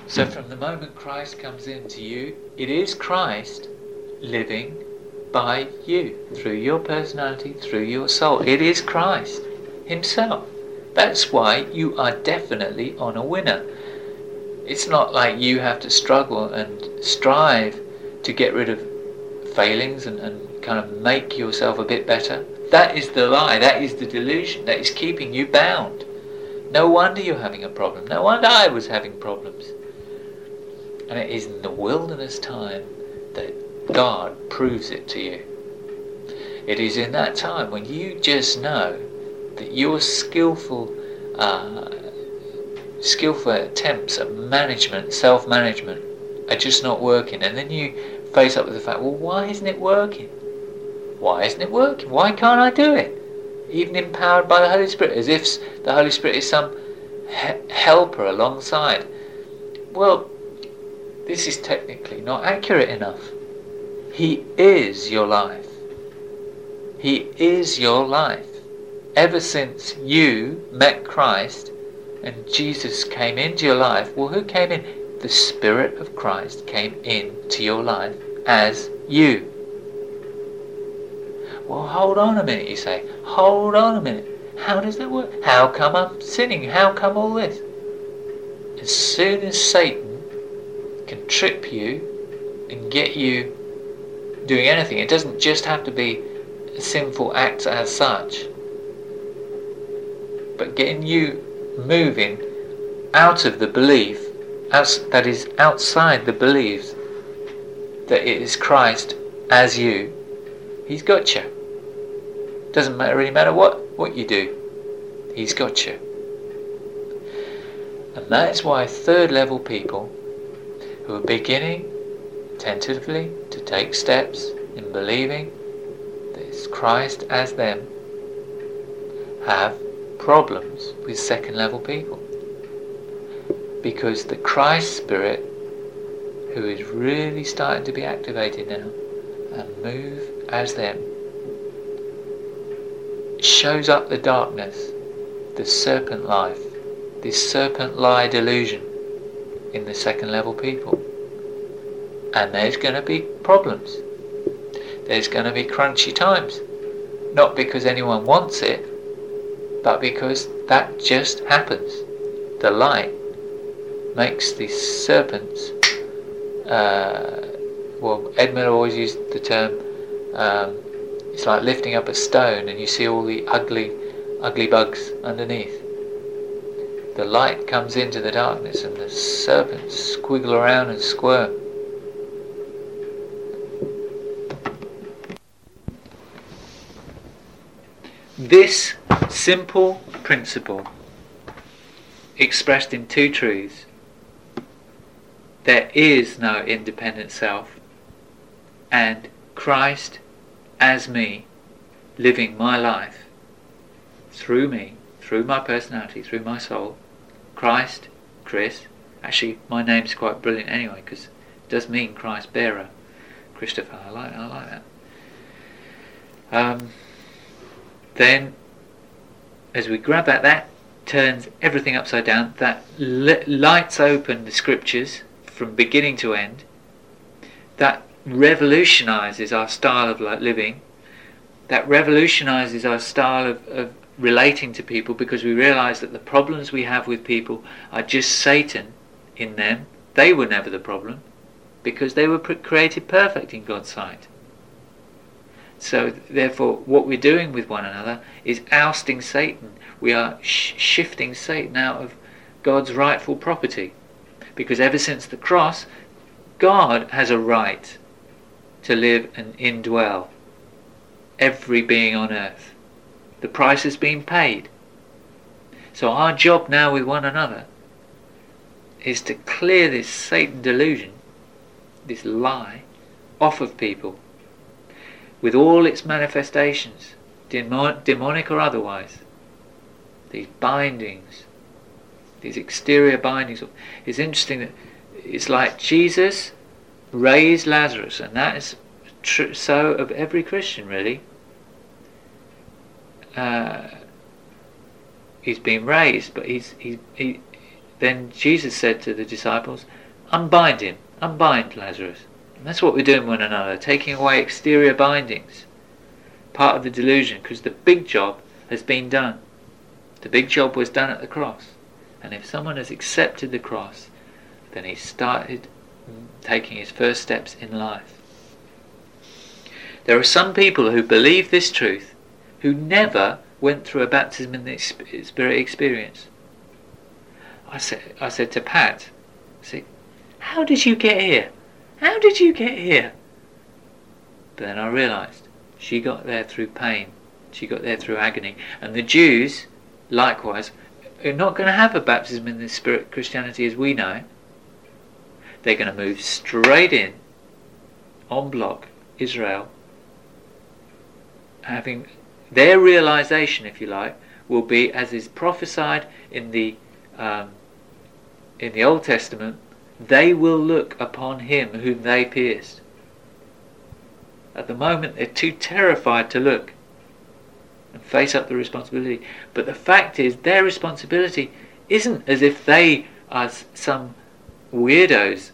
So from the moment Christ comes into you, it is Christ living by you, through your personality, through your soul. It is Christ himself. That's why you are definitely on a winner. It's not like you have to struggle and strive to get rid of failings and kind of make yourself a bit better. That is the lie, that is the delusion, that is keeping you bound. No wonder you're having a problem. No wonder I was having problems. And it is in the wilderness time that God proves it to you. It is in that time when you just know that your skillful attempts at management, self-management, are just not working. And then you face up with the fact, well, why isn't it working? Why isn't it working? Why can't I do it? Even empowered by the Holy Spirit, as if the Holy Spirit is some helper alongside. Well, this is technically not accurate enough. He is your life. He is your life. Ever since you met Christ and Jesus came into your life, well, who came in? The Spirit of Christ came into your life as you. Well, hold on a minute, you say. Hold on a minute. How does that work? How come I'm sinning? How come all this? As soon as Satan can trip you and get you doing anything, it doesn't just have to be sinful acts as such, but getting you moving out of the belief, that is outside the beliefs that it is Christ as you, he's got you. Doesn't really matter what you do, he's got you. And that is why third level people who are beginning tentatively to take steps in believing that it's Christ as them have problems with second level people, because the Christ Spirit, who is really starting to be activated now and move as them, shows up the darkness, the serpent life, this serpent lie delusion in the second level people. And there's going to be problems. There's going to be crunchy times. Not because anyone wants it, but because that just happens. The light makes these serpents, Ed Miller always used the term, it's like lifting up a stone and you see all the ugly bugs underneath. The light comes into the darkness and the serpents squiggle around and squirm. This simple principle, expressed in two truths: there is no independent self, and Christ as me, living my life through me, through my personality, through my soul. Christ, Chris. Actually, my name's quite brilliant anyway, because it does mean Christ bearer. Christopher, I like that. Then, as we grab that turns everything upside down. That lights open the scriptures from beginning to end. That revolutionises our style of living. That revolutionises our style of relating to people, because we realise that the problems we have with people are just Satan in them. They were never the problem, because they were created perfect in God's sight. So therefore what we're doing with one another is ousting Satan. We are shifting Satan out of God's rightful property, because ever since the cross, God has a right to live and indwell every being on earth. The price has been paid. So our job now with one another is to clear this Satan delusion, this lie, off of people, with all its manifestations, demonic or otherwise. These bindings, these exterior bindings. It's interesting that it's like Jesus raised Lazarus, and that is so of every Christian, really. He's been raised, but then Jesus said to the disciples, unbind him, unbind Lazarus. And that's what we're doing with one another, taking away exterior bindings. Part of the delusion, because the big job has been done. The big job was done at the cross. And if someone has accepted the cross, then he started taking his first steps in life. There are some people who believe this truth who never went through a baptism in the Spirit experience. I said to Pat, see, how did you get here? How did you get here? But then I realised she got there through pain. She got there through agony. And the Jews, likewise, are not going to have a baptism in the Spirit Christianity as we know it. They're going to move straight in, en bloc, Israel, having their realisation, if you like, will be as is prophesied in the Old Testament. They will look upon him whom they pierced. At the moment they're too terrified to look and face up the responsibility. But the fact is, their responsibility isn't as if they are some weirdos,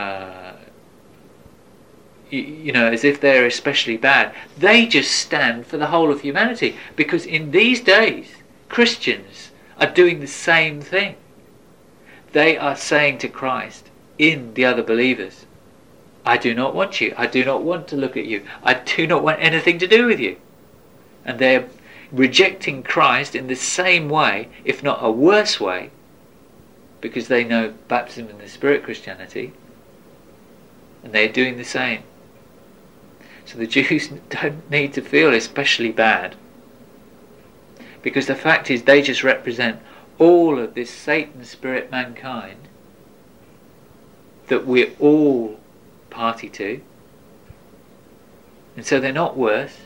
as if they're especially bad. They just stand for the whole of humanity, because in these days Christians are doing the same thing. They are saying to Christ in the other believers, I do not want you, I do not want to look at you, I do not want anything to do with you. And they're rejecting Christ in the same way, if not a worse way, because they know baptism in the Spirit Christianity, and they're doing the same. So the Jews don't need to feel especially bad, because the fact is they just represent all of this Satan spirit mankind that we're all party to, and so they're not worse,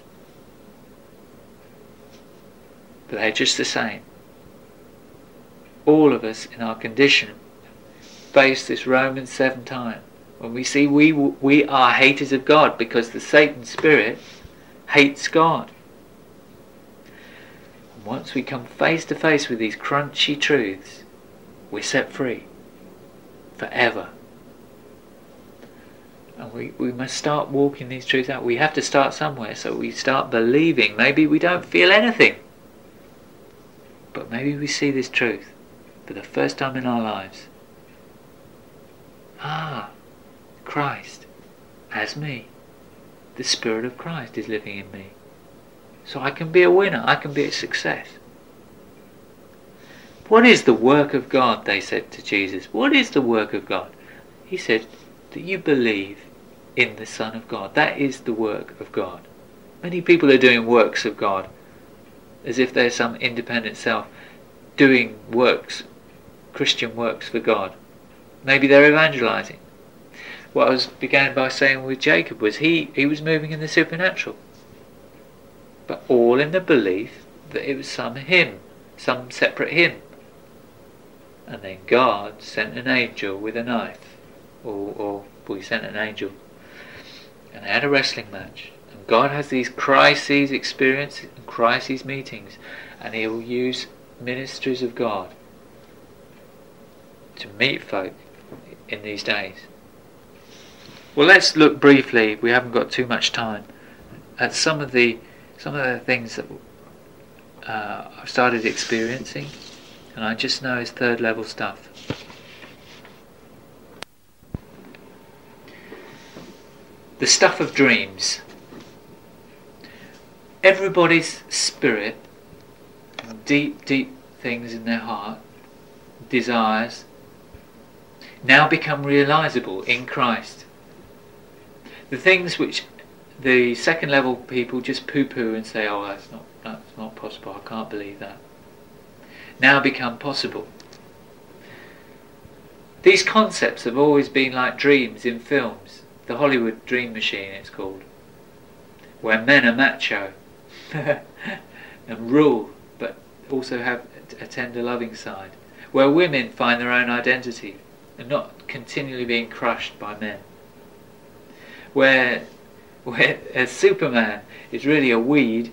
but they're just the same. All of us in our condition face this Romans 7 time when we see we are haters of God, because the Satan spirit hates God. And once we come face to face with these crunchy truths, we're set free forever. And we must start walking these truths out. We have to start somewhere, so we start believing. Maybe we don't feel anything, but maybe we see this truth for the first time in our lives. Christ has me. The Spirit of Christ is living in me. So I can be a winner, I can be a success. What is the work of God, they said to Jesus. What is the work of God? He said that you believe in the Son of God. That is the work of God. Many people are doing works of God as if they're some independent self doing works, Christian works for God. Maybe they're evangelizing. What I began by saying with Jacob was he was moving in the supernatural, but all in the belief that it was some separate him. And then God sent an angel with a knife, or he sent an angel, and they had a wrestling match. And God has these crises experiences and crises meetings, and he will use ministries of God to meet folk in these days. Well, let's look briefly, we haven't got too much time, at some of the things that I've started experiencing, and I just know it's third level stuff. The stuff of dreams. Everybody's spirit, deep things in their heart, desires, now become realizable in Christ. The things which the second level people just poo-poo and say, oh, that's not possible, I can't believe that, now become possible. These concepts have always been like dreams in films. The Hollywood Dream Machine, it's called, where men are macho and rule, but also have a tender loving side, where women find their own identity and not continually being crushed by men, where a Superman is really a weed,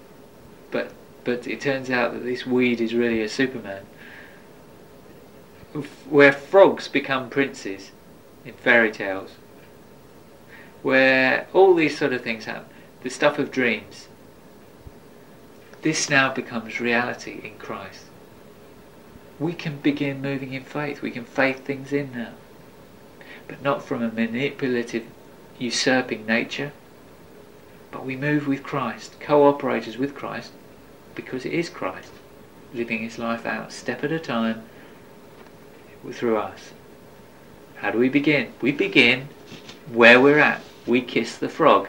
but it turns out that this weed is really a Superman. where frogs become princes in fairy tales, where all these sort of things happen, the stuff of dreams, this now becomes reality in Christ. We can begin moving in faith. We can faith things in now, but not from a manipulative, usurping nature, but we move with Christ, co-operators with Christ, because it is Christ living his life out step at a time through us. How do we begin? We begin where we're at. We kiss the frog.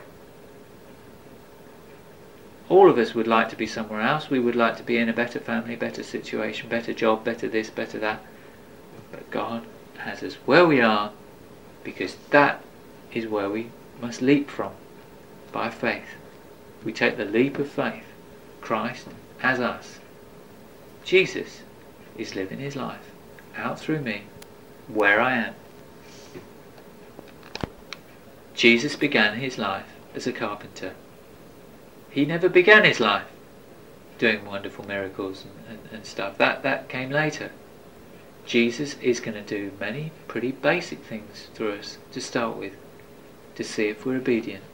All of us would like to be somewhere else. We would like to be in a better family, better situation, better job, better this, better that. But God has us where we are, because that is where we must leap from, by faith. We take the leap of faith. Christ as us. Jesus is living his life out through me, where I am. Jesus began his life as a carpenter. He never began his life doing wonderful miracles and stuff. That came later. Jesus is going to do many pretty basic things through us to start with, to see if we're obedient.